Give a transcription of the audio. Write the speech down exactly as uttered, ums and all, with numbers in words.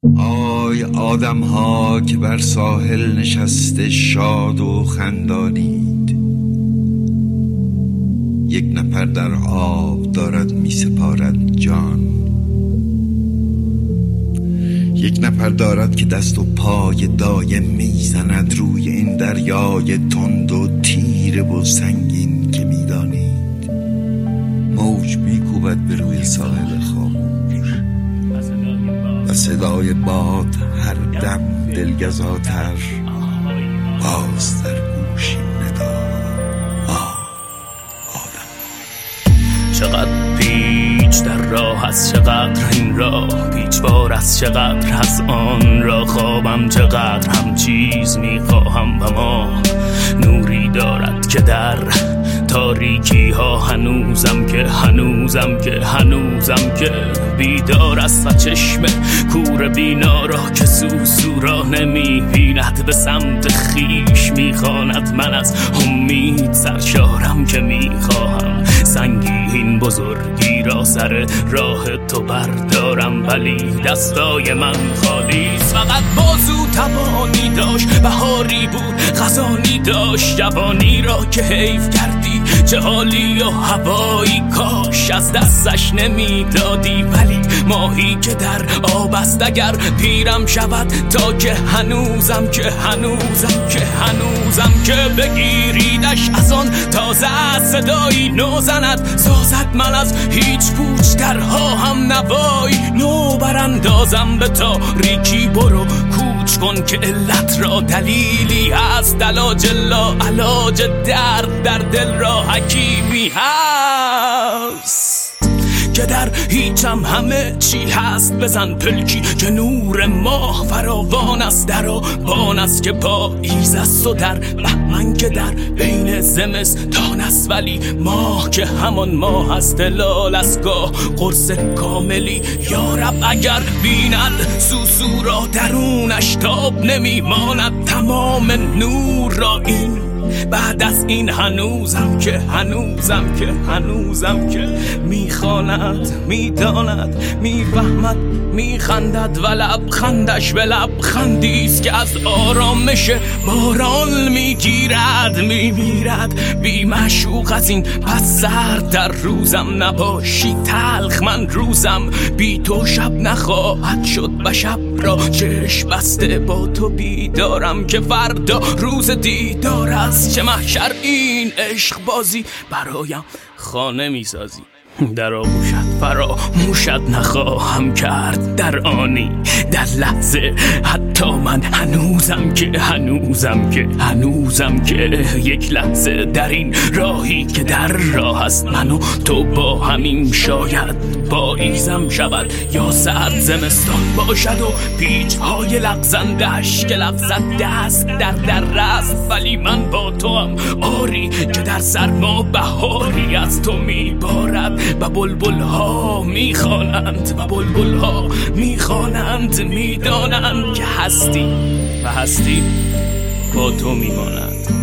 آی آدم ها که بر ساحل نشسته شاد و خندانید، یک نفر در آب دارد می سپارد جان، یک نفر دارد که دست و پای دایم می زند روی این دریای تند و تیره و سنگین که می دانید. موج می کوبد به روی ساحل خاموش و صدای باد هر دم دلگزاتر باز در گوشی ندا. آه آدم چقدر پیچ در راه از چقدر این راه پیچوار از چقدر از آن را خوابم چقدر هم چیز میخواهم و ما نوری دارد که در تاریکی ها هنوزم که هنوزم که هنوزم که بیدار است و چشم کور بینا را که سوسو را نمی بیند به سمت خیش میخواند. من از امید سرشارم که میخواهم سنگین بزرگی را سر راه تو بردارم، ولی دستای من خالیست. فقط بازو توانی داشت، بهاری بود خزانی داشت، جوانی را که حیف کردی چه حالی و هوایی کاش از دستش نمیدادی. ولی ماهی که در آب است اگر پیرم شود تا که هنوزم که هنوزم که هنوزم که بگیریدش از آن تازه صدایی نو زند سازد من از هیچ پوچ درها هم نوایی نو براندازم به تاریکی. برو کوچ کن که علت را دلیلی هست، علاج لا علاج درد در دل را حکیمی هست که در هیچم همه چی هست. بزن پلکی که نور ماه فراوان است، در آبان است که پاییز است و در بهمن که در بین زمستان است، ولی ماه که همان ماه است هلال است گاه قرص کاملی. یارب اگر بیند سوسو را درونش تاب نمیماند تمام نور را این بعد از این هنوزم که هنوزم که هنوزم که میخواند میداند میفهمد میخندد و لبخندش به لبخندیست که از آرامش باران میگیرد میمیرد. بی معشوق از این پس سرد در روزم نباشی تلخ من روزم بی تو شب نخواهد شد و شب را چشم بسته با تو بیدارم که فردا روز دیدار است. چه محشر این عشق بازی برایم خانه میسازی، در آغوشت فراموشت نخواهم کرد در آنی در لحظه. حتی من هنوزم که هنوزم که هنوزم که یک لحظه در این راهی که در راه است من و تو با همین شاید پاییزم شود یا سرد زمستان باشد و پیچ های لغزندش که لغزد دست در در رست. ولی من با تو هم آری که در سرما بهاری از تو میبارد و بلبل ها میخوانند و بلبل ها میخوانند میدانند که هستی و هستی با تو میمانند.